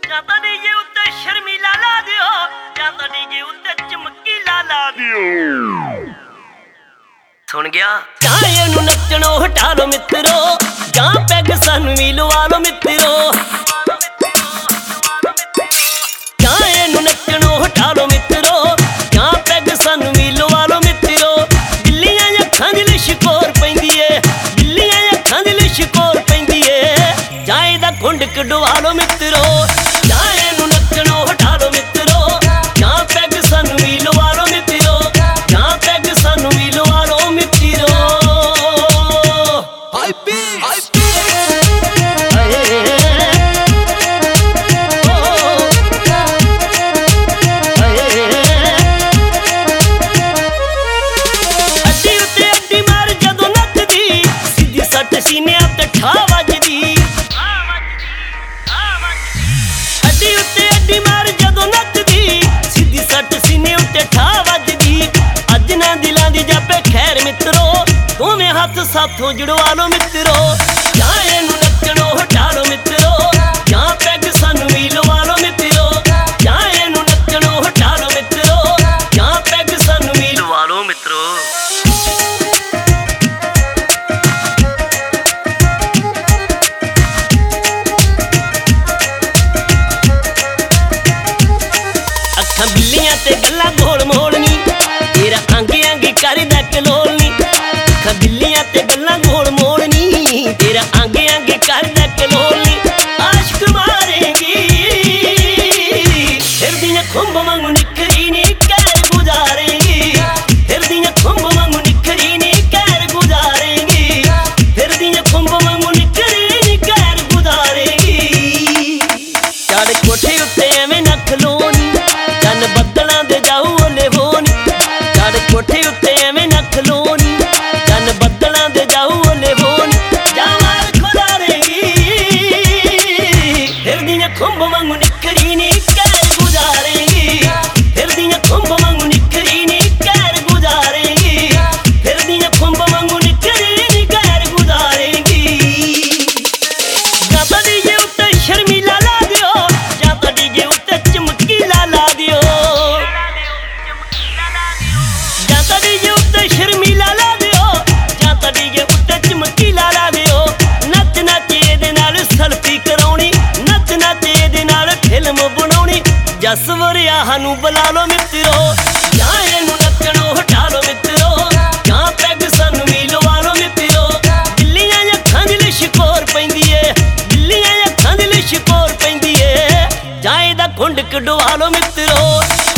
ਜਾਂ ਤਾਂ ਡੀਜੇ ਉੱਤੇ ਸ਼ਰਮੀਲਾ ਲਾ ਦਿਓ, ਜਾਂ ਤਾਂ ਡੀਜੇ ਉੱਤੇ ਚਮਕੀਲਾ ਲਾ ਦਿਓ। ਸੁਣ ਗਿਆ ਜਾਂ ਇਹਨੂੰ ਨੱਚਣੋਂ ਹਟਾ ਲੋ ਮਿੱਤਰੋ, ਜਾਂ ਪੈਗ ਸਾਨੂੰ ਵੀ ਲਵਾ ਲੋ ਮਿੱਤਰੋ। ਜਾਂ ਇਹਨੂੰ ਨੱਚਣੋਂ ਹਟਾ ਲੋ ਮਿੱਤਰੋ, ਜਾਂ ਪੈਗ ਸਾਨੂੰ ਵੀ ਲਵਾ ਲੋ ਮਿੱਤਰੋ। ਬਿੱਲੀਆਂ ਅੱਖਾਂ ਦੀ ਲਿਸ਼ਕੋਰ ਪੈਂਦੀ ਏ, ਬਿੱਲੀਆਂ ਅੱਖਾਂ ਦੀ ਲਿਸ਼ਕੋਰ ਪੈਂਦੀ ਏ। ਜਾਂ ਇਹਦਾ ਘੁੰਡ ਕਢਵਾ ਲੋ ਮਿੱਤਰੋ, ਜਾਂ ਇਹਨੂੰ ਨੱਚਣੋਂ ਹਟਾ ਲੋ ਮਿੱਤਰੋ, ਜਾਂ ਪੈਗ ਸਾਨੂੰ ਵੀ ਲਵਾ ਲੋ ਮਿੱਤਰੋ, ਜਾਂ ਪੈਗ ਸਾਨੂੰ ਵੀ ਲਵਾ ਲੋ ਮਿੱਤਰੋ। ਸੀਨਿਆਂ ਤੇ ਠਾ ਵੱਜਦੀ, ਅੱਡੀ ਉੱਤੇ ਅੱਡੀ ਮਾਰ ਜਦੋਂ ਨੱਚਦੀ, ਸਿੱਧੀ ਸੱਟ ਸੀਨੇ ਉੱਤੇ ਠਾ ਵੱਜਦੀ। ਅੱਜ ਨਾ ਦਿਲਾਂ ਦੀ ਜਾਪੇ ਖੈਰ ਮਿੱਤਰੋ, ਦੋਵੇਂ ਹੱਥ ਸਾਥੋਂ ਜੁੜਵਾ ਲੋ ਮਿੱਤਰੋ। ਜਾਂ ਇਹਨੂੰ ਨੱਚਣੋਂ ਹਟਾ ਲੋ ਮਿੱਤਰੋ, ਜਾਂ ਪੈਗ ਸਾਨੂੰ ਵੀ ਲਵਾ ਲੋ ਮਿੱਤਰੋ। ਜਾਂ ਇਹਨੂੰ ਨੱਚਣੋਂ ਹਟਾ ਲੋ ਮਿੱਤਰੋ, ਜਾਂ ਪੈਗ ਸਾਨੂੰ ਵੀ ਲਵਾ ਲੋ ਮਿੱਤਰੋ। ਬਿੱਲੀਆਂ ਤੇ ਗੱਲਾਂ ਗੋਲ ਮੋਲ ਨੀ, ਤੇਰਾ ਅੰਗ ਅੰਗ ਕਰਦਾ ਕਲੋਲ ਨੀ। ਅੱਖਾਂ ਬਿੱਲੀਆਂ ਤੇ ਗੱਲਾਂ ਗੋਲ ਮੋਲ ਨੀ, ਤੇਰਾ ਅੰਗ ਅੰਗ ਕਰਦਾ ਕਲੋਲ ਨੀ। ਆਸ਼ਕ ਮਾਰੇਗੀ ਫਿਰਦੀਆਂ ਖੁੰਬ ਵਾਂਗੂ ਨਿਖਰੀ ਨੀ, ਕਹਿਰ ਗੁਜ਼ਾਰੇਗੀ। ਫਿਰਦੀਆਂ ਖੁੰਬ ਵਾਂਗੂ ਨਿਖਰੀ ਨੀ, ਕਹਿਰ ਗੁਜ਼ਾਰੇਗੀ। ਫਿਰਦੀਆਂ ਖੁੰਬ ਵਾਂਗੂ ਨਿਖਰੀ ਨੀ, ਕਹਿਰ ਗੁਜ਼ਾਰੇਗੀ। ਚੜ ਕੋਠੇ ਉੱਤੇ ਐਵੇਂ ਨਾ ਖਲੋ ਨੀ, ਚੰਨ ਬੱਦਲਾਂ ਦੇ ਜਾਊ ਓਲੇ ਹੋ ਨੀ। ਚੜ ਕੋਠੇ ਉੱਤੇ ਐਵੇਂ ਨਾ ਖਲੋ ਨੀ, ਚੰਨ ਬੱਦਲਾਂ ਦੇ ਜਾਊ ਓਲੇ ਹੋ ਨੀ। ਜਾਵਾਰ ਖੁਦਾਰੇਗੀ ਫਿਰਦੀਆਂ ਖੁੰਬ ਵਾਂਗੂ ਨਿਖਰੀ ਨੀ, ਕਹਿਰ ਗੁਜ਼ਾਰੇਗੀ। ਫਿਰਦੀਆਂ ਖੁੰਬ ਵਾਂਗੂ ਨਿਖਰੀ ਨੀ, ਕਹਿਰ ਗੁਜ਼ਾਰੇਗੀ। ਫਿਰਦੀਆਂ ਖੁੰਬ ਵਾਂਗੂ ਨਿਖਰੀ ਨੀ, ਕਹਿਰ ਗੁਜ਼ਾਰੇਗੀ। ਜਾਂ ਤਾਂ ਡੀਜੇ ਉੱਤੇ ਸ਼ਰਮੀਲਾ ਲਾ ਦਿਓ, ਜਾਂ ਤਾਂ ਡੀਜੇ ਉੱਤੇ ਚਮਕੀਲਾ ਲਾ ਦਿਓ। ਜਾਂ ਤਾਂ ਡੀਜੇ ਉੱਤੇ ਸ਼ਰਮੀਲਾ ਲਾ ਦਿਓ, ਜਾਂ ਤਾਂ ਡੀਜੇ ਉੱਤੇ ਚਮਕੀਲਾ ਲਾ ਦਿਓ। ਨੱਚ ਨੱਚ ਇਹਦੇ ਨਾਲ ਸੈਲਫੀ ਕਰਾਉਣੀ, ਨੱਚ ਨੱਚ ਇਹਦੇ ਨਾਲ ਫਿਲਮ ਬਣਾਉਣੀ। ਜਸ ਵਰਿਆਹ ਨੂੰ ਬੁਲਾ ਲੋ ਮਿੱਤਰੋ, ਜਾਂ ਇਹਨੂੰ ਨੱਚਣੋਂ ਹਟਾ ਲੋ ਮਿੱਤਰੋ, ਜਾਂ ਪੈਗ ਸਾਨੂੰ ਵੀ ਲਵਾ ਲੋ ਮਿੱਤਰੋ। ਬਿੱਲੀਆਂ ਅੱਖਾਂ ਦੀ ਲਿਸ਼ਕੋਰ ਪੈਂਦੀ ਏ, ਬਿੱਲੀਆਂ ਅੱਖਾਂ ਦੀ ਲਿਸ਼ਕੋਰ ਪੈਂਦੀ ਏ। ਜਾਂ ਇਹਦਾ ਘੁੰਡ ਕਢਵਾ ਲੋ ਮਿੱਤਰੋ।